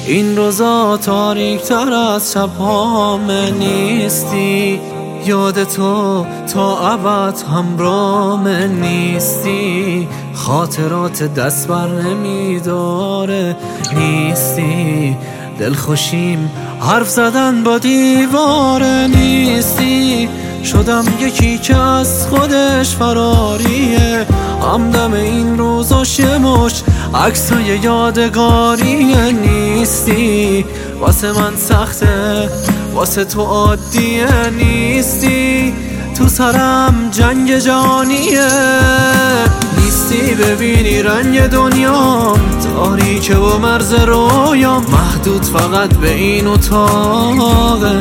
این روزا تاریک تر از شب‌هام نیستی، یاد تو تا ابد همراهم نیستی، خاطرات دست بر نمیداره نیستی، دلخوشیم حرف زدن با دیواره نیستی، شدم یکی که از خودش فراریه، همدم این روزاش یه مش عکسای یادگاریه نیستی، واسه من سخته واسه تو عادیه نیستی، تو سرم جنگ جانیه نیستی، ببینی رنگ دنیام تاریکه و مرز رویام محدود فقط به این اتاقه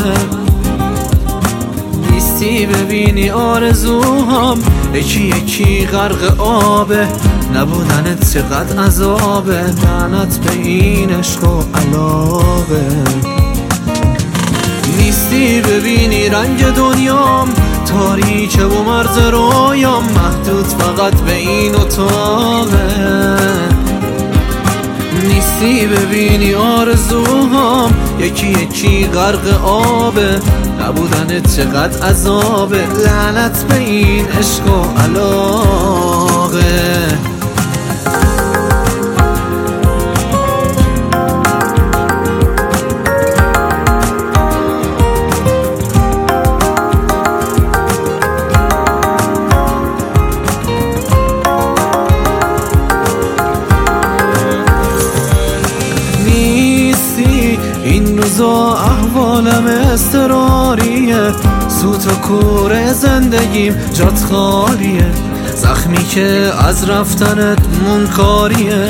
نیستی، ببینی آرزوهام یکی یکی غرق آبه، نبودنت چقدر عذابه، لعنت به این عشق و علاقه نیستی، ببینی رنگ دنیام تاریکه و مرز رویام محدود فقط به این اتاقه نیستی، ببینی آرزوهام یکی یکی غرق آبه، نبودنت چقدر عذابه، لعنت به این عشق و علاقه. این روزا احوالم اضطراریه، سوت و کور زندگیم جات خالیه، زخمی که از رفتنت منکاریه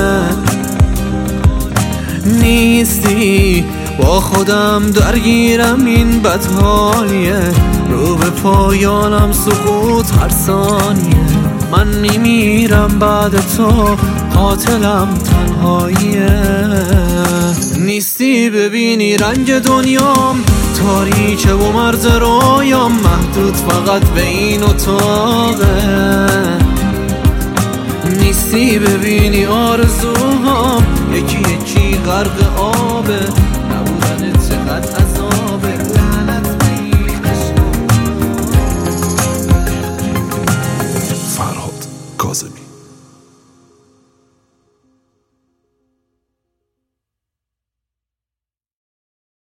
نیستی، با خودم درگیرم این بدحالیه، رو به پایانم سقوط هر ثانیه، من میمیرم بعد تو قاتلم تنهاییه نیستی، ببینی رنگ دنیام تاریکه و مرز رویام محدود فقط به این اتاقه نیستی، ببینی آرزوهام یکی یکی غرق آبه،